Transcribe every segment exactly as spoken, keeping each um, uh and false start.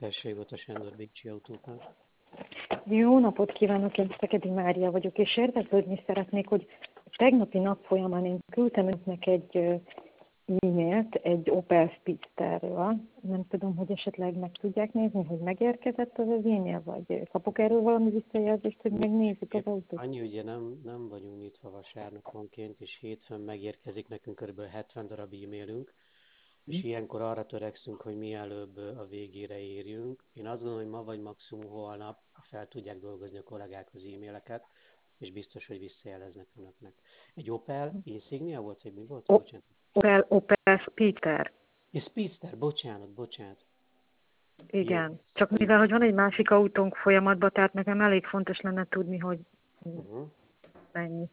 Tessék, ott a Sándor Bécsi Autópár. Jó napot kívánok, én Szekedi Mária vagyok, és érdeklődni szeretnék, hogy tegnapi nap folyamán én küldtem önöknek egy ö, e-mailt egy Opel Speedsterről. Nem tudom, hogy esetleg meg tudják nézni, hogy megérkezett az az e-mail, vagy kapok erről valami visszajelzést, hogy megnézzük az autót. Annyi ugye nem, nem vagyunk nyitva vasárnaponként, és hétfőn megérkezik nekünk kb. hetven darab e-mailünk, és ilyenkor arra törekszünk, hogy mielőbb a végére érjünk. Én azt gondolom, hogy ma vagy maximum holnap fel tudják dolgozni a kollégák az e-maileket, és biztos, hogy visszajeleznek önöknek. Egy Opel Insignia volt, vagy mi volt? O- Bocsánat. Opel, Opel Speedster. Ja, Speedster, bocsánat, bocsánat. Jó. Igen. Csak mivel, hogy van egy másik autónk folyamatban, tehát nekem elég fontos lenne tudni, hogy Uh-huh. mennyi.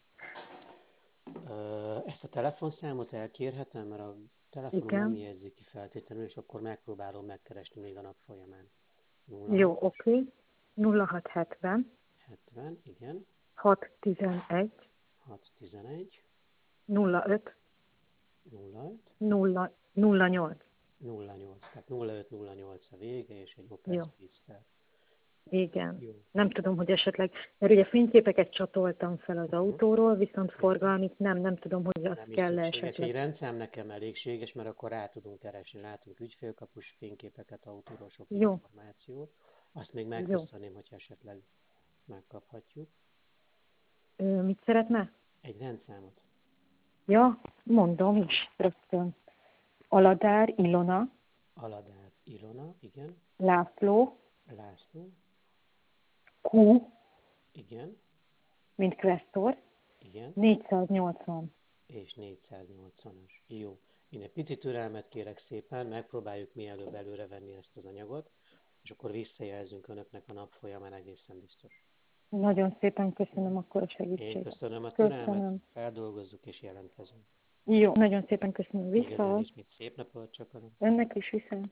Ezt a telefonszámot elkérhetem, mert a telefonom nem Igen. jegyzi ki feltétlenül, és akkor megpróbálom megkeresni még a nap folyamán. Jó, oké. nulla hat hetven hetven, igen. hat tizenegy hat tizenegy nulla öt nulla öt nulla nulla nyolc. nulla nyolc, tehát nulla öt nulla nyolc a vége, és egy Opel Jó. Speedster. Igen. Jó. Nem tudom, hogy esetleg, mert ugye fényképeket csatoltam fel az Uh-huh. autóról, viszont forgalmit nem, nem tudom, hogy azt Nem is kell szükséges. esetleg. Egy rendszám nekem elégséges, mert akkor rá tudunk keresni. Látunk ügyfélkapus fényképeket, autóról sok Jó. információt. Azt még Jó. megköszönném, hogy esetleg megkaphatjuk. Ö, mit szeretne? Egy rendszámot. Ja, mondom is rögtön. Aladár Ilona, Aladár Ilona, igen. László, László, Q, igen, mint Questor, igen, négyszáznyolcvan. és négyszáznyolcvanas. Jó. Én egy pici türelmet kérek szépen, megpróbáljuk mielőbb előrevenni ezt az anyagot, és akkor visszajelzünk önöknek a nap folyamán egészen biztos. Nagyon szépen köszönöm akkor a Én segítséget. köszönöm a türelmet, Köszönöm. feldolgozzuk és jelentkezünk. Jó, nagyon szépen köszönöm. Még ezen Vissza. is, mint szép napot, csak Önnek is vissza.